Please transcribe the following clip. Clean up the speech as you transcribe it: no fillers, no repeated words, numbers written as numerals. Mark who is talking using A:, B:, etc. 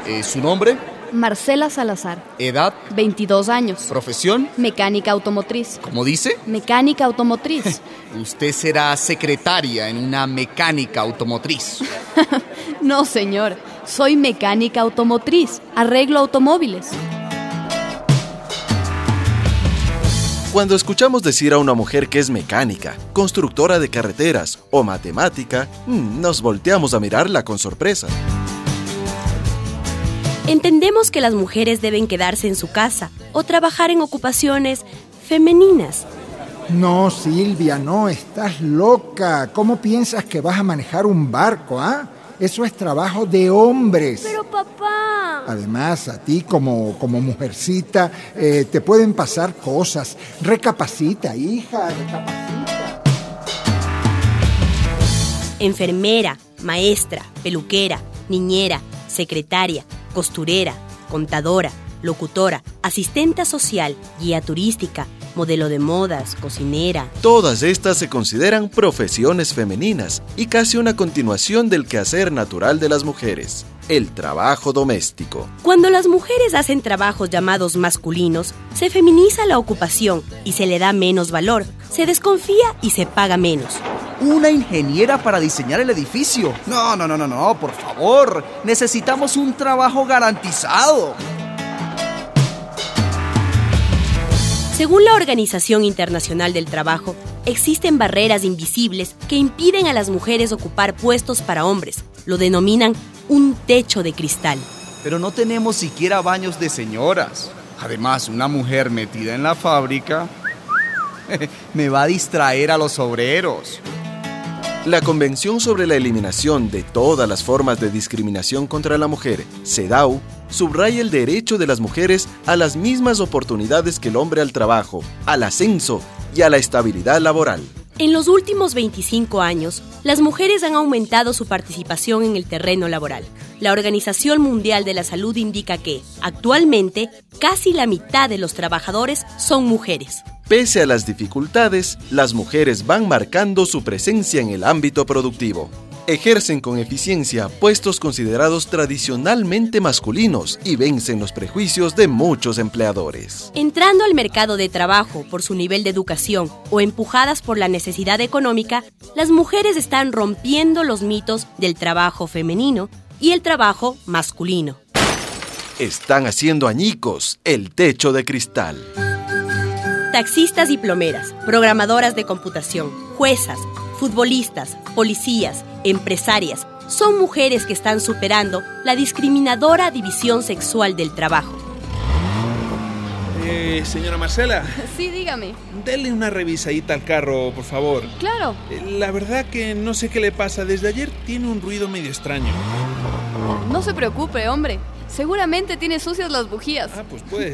A: ¿Su nombre?
B: Marcela Salazar.
A: ¿Edad?
B: 22 años.
A: ¿Profesión?
B: Mecánica automotriz.
A: ¿Cómo dice?
B: Mecánica automotriz.
A: Usted será secretaria en una mecánica automotriz.
B: No, señor. Soy mecánica automotriz. Arreglo automóviles.
C: Cuando escuchamos decir a una mujer que es mecánica, constructora de carreteras o matemática, nos volteamos a mirarla con sorpresa.
D: Entendemos que las mujeres deben quedarse en su casa o trabajar en ocupaciones femeninas.
E: No, Silvia, no, estás loca. ¿Cómo piensas que vas a manejar un barco, ah? Eso es trabajo de hombres.
D: Pero papá...
E: Además, a ti como mujercita te pueden pasar cosas. Recapacita, hija, recapacita.
D: Enfermera, maestra, peluquera, niñera, secretaria, costurera, contadora, locutora, asistenta social, guía turística, modelo de modas, cocinera.
C: Todas estas se consideran profesiones femeninas y casi una continuación del quehacer natural de las mujeres, el trabajo doméstico.
D: Cuando las mujeres hacen trabajos llamados masculinos, se feminiza la ocupación y se le da menos valor, se desconfía y se paga menos.
A: ¿Una ingeniera para diseñar el edificio? No, por favor. Necesitamos un trabajo garantizado.
D: Según la Organización Internacional del Trabajo, existen barreras invisibles que impiden a las mujeres ocupar puestos para hombres. Lo denominan un techo de cristal.
A: Pero no tenemos siquiera baños de señoras. Además, una mujer metida en la fábrica me va a distraer a los obreros.
C: La Convención sobre la Eliminación de todas las formas de discriminación contra la mujer, CEDAW, subraya el derecho de las mujeres a las mismas oportunidades que el hombre al trabajo, al ascenso y a la estabilidad laboral.
D: En los últimos 25 años, las mujeres han aumentado su participación en el terreno laboral. La Organización Mundial de la Salud indica que, actualmente, casi la mitad de los trabajadores son mujeres.
C: Pese a las dificultades, las mujeres van marcando su presencia en el ámbito productivo. Ejercen con eficiencia puestos considerados tradicionalmente masculinos y vencen los prejuicios de muchos empleadores.
D: Entrando al mercado de trabajo por su nivel de educación o empujadas por la necesidad económica, las mujeres están rompiendo los mitos del trabajo femenino y el trabajo masculino.
C: Están haciendo añicos el techo de cristal.
D: Taxistas y plomeras, programadoras de computación, juezas, futbolistas, policías, empresarias, son mujeres que están superando la discriminadora división sexual del trabajo.
F: Señora Marcela.
B: Sí, dígame.
F: Dele una revisadita al carro, por favor.
B: Claro.
F: La verdad que no sé qué le pasa. Desde ayer tiene un ruido medio extraño.
B: No se preocupe, hombre. Seguramente tiene sucias las bujías.
F: Pues puede